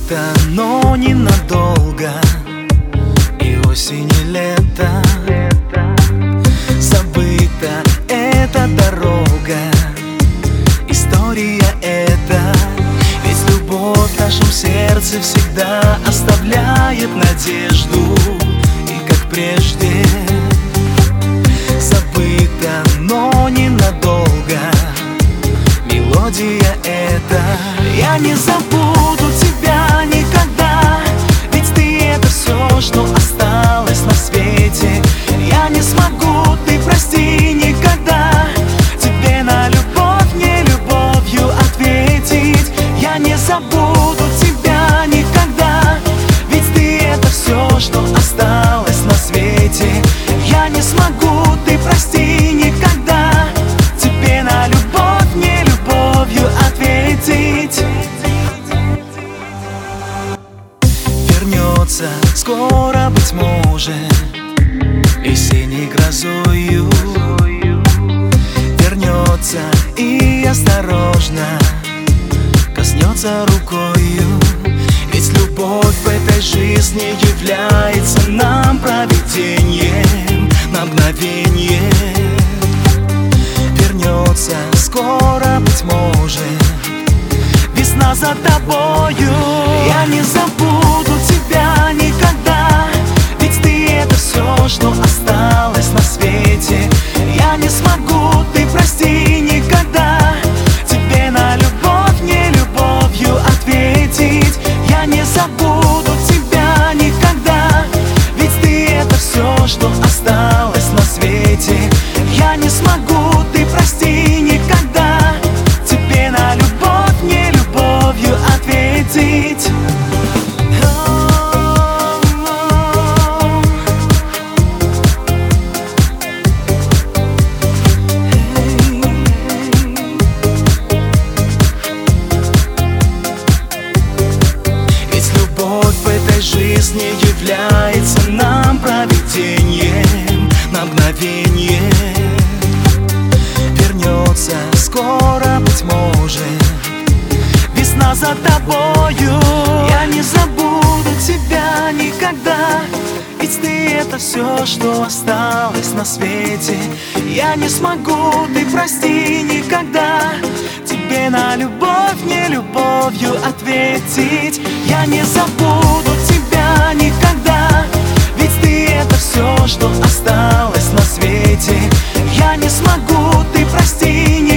Забыто, но ненадолго, и осень, и лето. Забыта эта дорога, история эта. Ведь любовь в нашем сердце всегда оставляет надежду. И как прежде забыто, но ненадолго, мелодия эта. Я не забуду тебя никогда, ведь ты — это все, что осталось на свете. Я не смогу, ты прости, никогда тебе на любовь не любовью ответить. Я не забуду тебя никогда, ведь ты — это все, что осталось на свете. Я не смогу, ты прости, никогда тебе на любовь не любовью ответить. Вернется скоро, быть может, весенней грозою. Вернется и осторожно коснется рукою. Ведь любовь в этой жизни является нам провидением на мгновение. Вернется скоро, быть может, весна за тобою. Я не забуду тебя никогда, ведь ты — это все, что осталось на свете. Я не смогу, ты прости, никогда тебе на любовь не любовью ответить. Я не забуду тебя никогда, ведь ты — это все, что осталось на свете. Я не смогу, ты прости, никогда тебе на любовь не любовью ответить. Жизни является нам провидением на мгновение. Вернется скоро, быть может, весна за тобою. Я не забуду тебя никогда, ведь ты — это все, что осталось на свете. Я не смогу, ты прости, никогда тебе на любовь не любовью ответить. Я не забуду тебя никогда, ведь ты — это все, что осталось на свете. Я не смогу, ты прости,